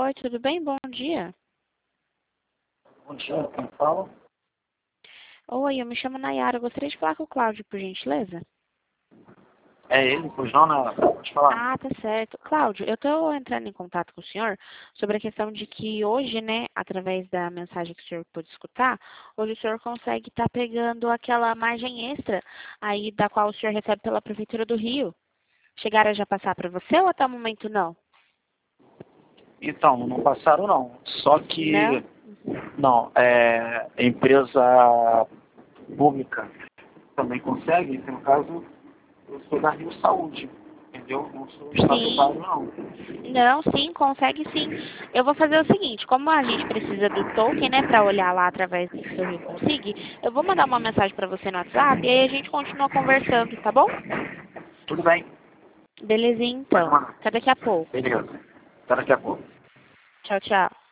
Oi, tudo bem? Bom dia. Bom dia, quem fala? Oi, eu me chamo Nayara. Eu gostaria de falar com o Cláudio, por gentileza. É ele, pois não, né? Pode falar. Ah, tá certo. Cláudio, eu estou entrando em contato com o senhor sobre a questão de que hoje, né, através da mensagem que o senhor pôde escutar, hoje o senhor consegue estar pegando aquela margem extra aí da qual o senhor recebe pela Prefeitura do Rio. Chegaram a já passar para você ou até o momento não? Então, não passaram não. Só que, Não? não, empresa pública também consegue, que no caso, eu sou da Rio Saúde, entendeu? Não sou Sim. estatutário não. Não, sim, consegue sim. Eu vou fazer o seguinte, como a gente precisa do token, né, para olhar lá através do seu Rio Consig, eu vou mandar uma mensagem para você no WhatsApp e aí a gente continua conversando, tá bom? Tudo bem, Belezinha, pode então. mandar. Até daqui a pouco. Beleza. Até daqui a pouco. Tchau, tchau.